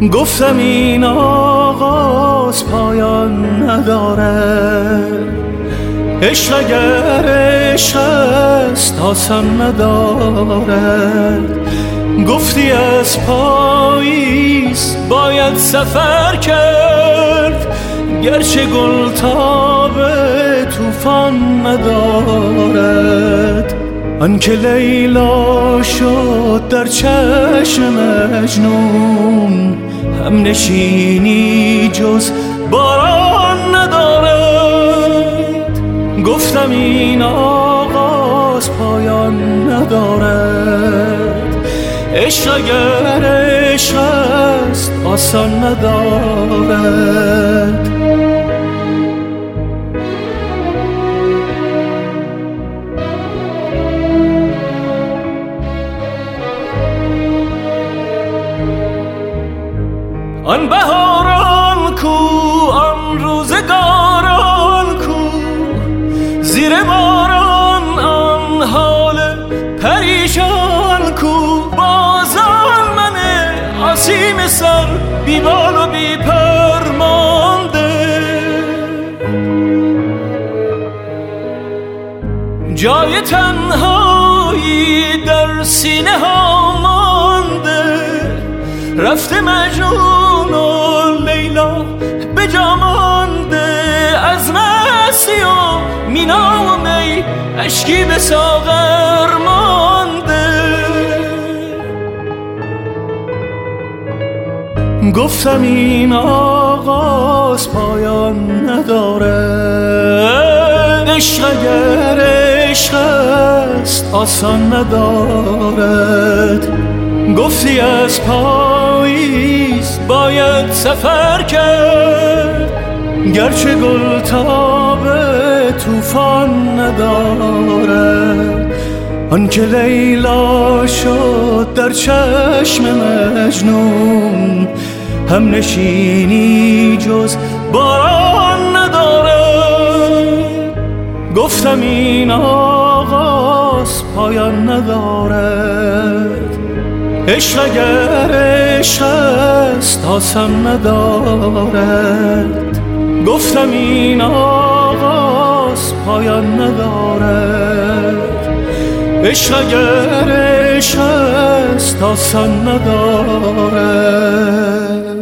گفتم این آغاز پایان نداره، عشق اگر عشق است آسان ندارد. گفتی از پاییز باید سفر کرد، گرچه گل تاب طوفان ندارد. آنکه لیلا شد در چشم مجنون، هم نشینی جز باران ندارد. گفتم این آغاز پایان ندارد، عشق اگر عشق است آسان ندارد. آن بهاران کو، آن روزگاران کو، زیر باران آن حال پریشان کو. بازان من آسیم سر بی بال و بی پر مانده، جای تنهایی در سینه ها مانده. رفته مجنون و لیلا به جا مانده، از مستی و مینا و می اشکی به ساغر مانده. گفتم این آغاز پایان نداره، عشق اگر عشق است آسان ندارد. گفتی از پاییز باید سفر کرد، گرچه گل تاب طوفان ندارد. آنکه لیلا شد در چشم مجنون، هم نشینی جز باران ندارد. گفتم این آغاز پایان ندارد، عشق اگر عشق است آسان ندارد. گفتم این آغاز پایان ندارد، عشق اگر عشق است آسان ندارد.